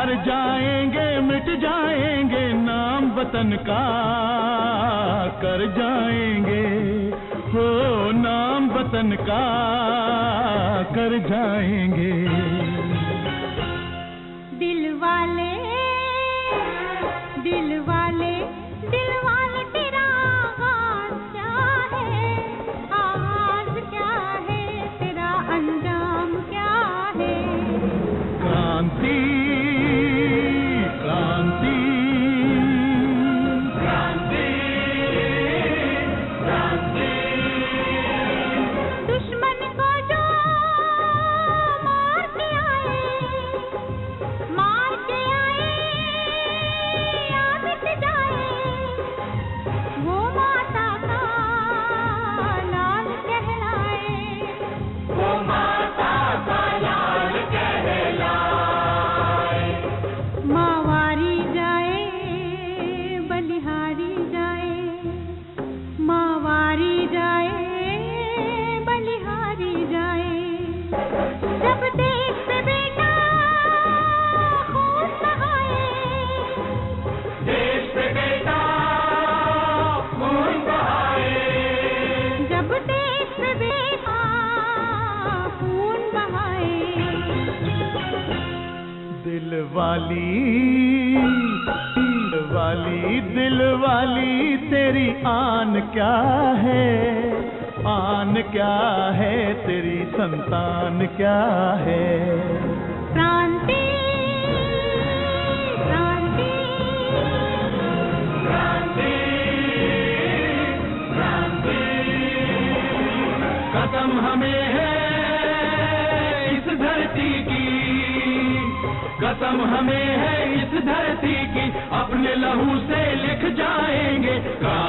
मर जाएंगे मिट जाएंगे नाम वतन का कर जाएंगे, हो नाम वतन का कर जाएंगे। दिल वाले दिल वाले दिल वाले तेरा आगाज क्या है, आगाज क्या है, तेरा अंजाम क्या है। क्रांति क्रांति क्रांति क्रांति। दुश्मन को जो मार के आए या मिट जाए, वो माता का लाल कहलाए, वो माता का लाल कहलाए। मावारी जाए बलिहारी जाए, मावारी जाए बलिहारी जाए। जब देश पे बेटा खून बहाए, देश पे बेटा खून बहाए, जब देश पे बेटा खून बहाए। दिल वाली तेरी आन क्या है, आन क्या है, तेरी संतान क्या है। क्रांति क्रांति क्रांति क्रांति। कसम हमें है इस धरती की, कसम हमें है इस धरती की, अपने लहू से लिख जाएंगे।